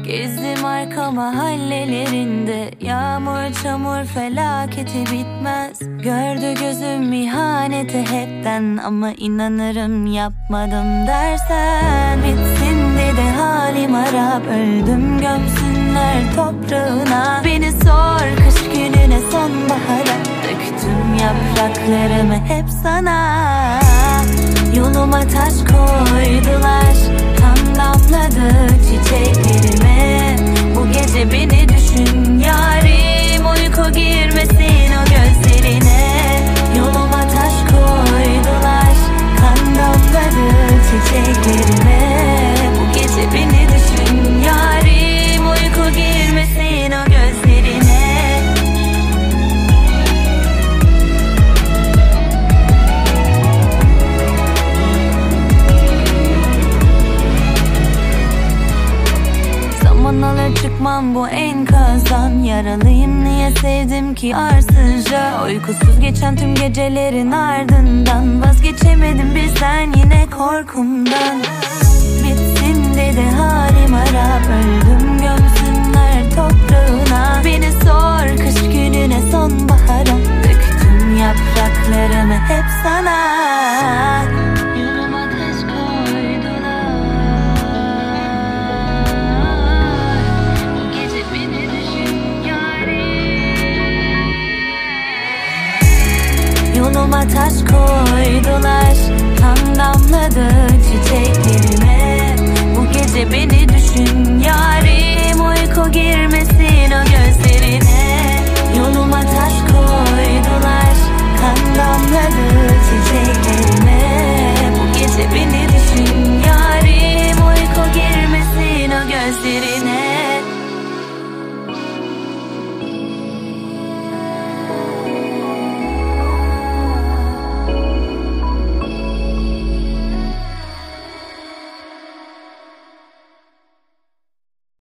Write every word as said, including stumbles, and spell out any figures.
Gezdim arka mahallelerinde, yağmur çamur felaketi bitmez. Gördü gözüm ihaneti hepten, ama inanırım yapmadım dersen. Bitsin dedi halim harap, öldüm gömsünler toprağına. Beni sor kış gününe sonbahara, döktüm yapraklarımı hep sana. Yoluma taş koydular, kan damladı çiçeklerime. Bu gece beni düşün yarim, uyku girmesin o gözlerine. Yoluma taş koydular, kan damladı çiçeklerime. Bu gece beni düşün yarim, uyku girmesin o gözlerine. Zaman alır çıkmam bu enkazdan. Yaralıyım niye sevdim ki arsızca. Uykusuz geçen tüm gecelerin ardından vazgeçemedim bizden, yine korkumdan. Bitsin dedi halim harap, öldüm gömsünler toprağına. Beni sor kış gününe sonbahara, döktüm yapraklarımı hep sana. Yoluma taş koydular, bu gece beni düşün yarim. Yoluma taş koydular, kan damladı çiçeklerime. Bu gece beni düşün yarim, uyku girmesin